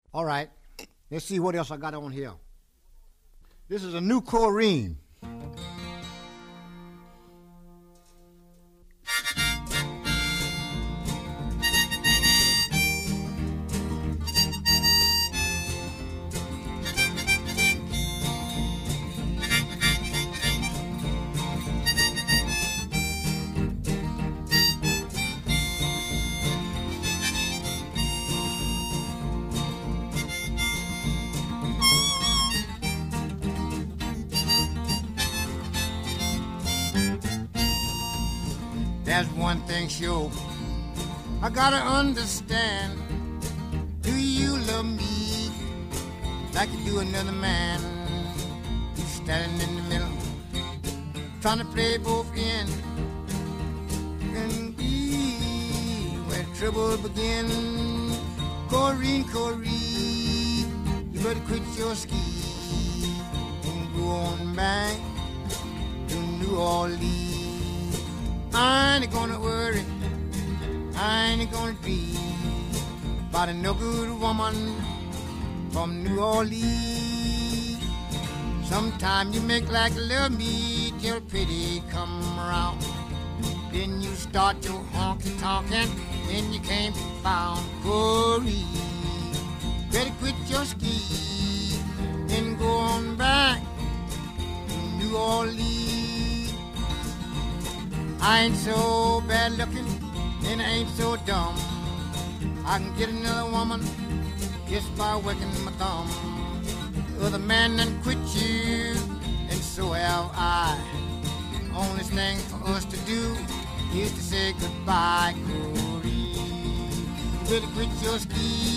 All right, let's see what else I got on here. This is a new Corrine. There's one thing sure, I gotta understand. Do you love me like you do another man? You standing in the middle, trying to play both ends. And be where trouble begins. Corrine, Corrine, you better quit your ski and go on back to New Orleans. I ain't gonna worry, I ain't gonna dream about a no good woman from New Orleans. Sometime you make like love me till pity come around. Then you start your honky tonkin', then you can't be found. Corrine, better quit your ski and go on back to New Orleans. I ain't so bad looking, and I ain't so dumb. I can get another woman just by working my thumb. The other man done quit you, and so have I. Only thing for us to do is to say goodbye, Corrine. You better quit your ski